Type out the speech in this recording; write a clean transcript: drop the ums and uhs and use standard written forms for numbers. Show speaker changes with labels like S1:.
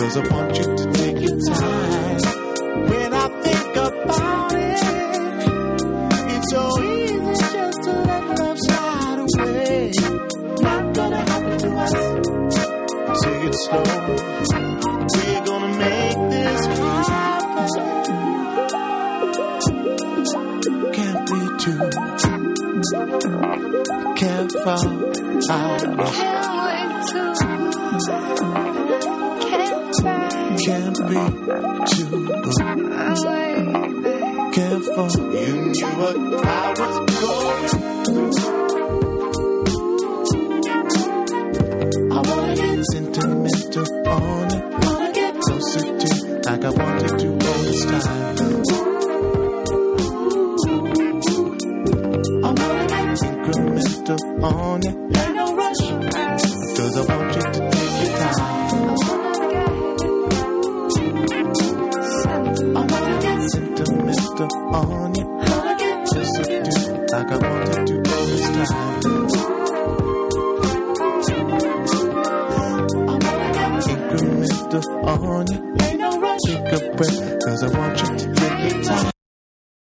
S1: 'cause I want you to take your time. When I think about it, it's so easy just to let love slide away. Not gonna happen to us. Take it slow. We're gonna make this happen. Can't be too. Can't fall out. Can't be too. Can't fall. You knew what I was going through. I wanna get sentimental on it. Wanna get closer to like I wanted to all this time. I wanna get incremental on it. Ain't no rush, 'cause I want you to take your time. I wanna get sentimental on it. Wanna get closer to like I wanted to all this time. I wanna get incremental on it. Ain't no rush. Take a breath.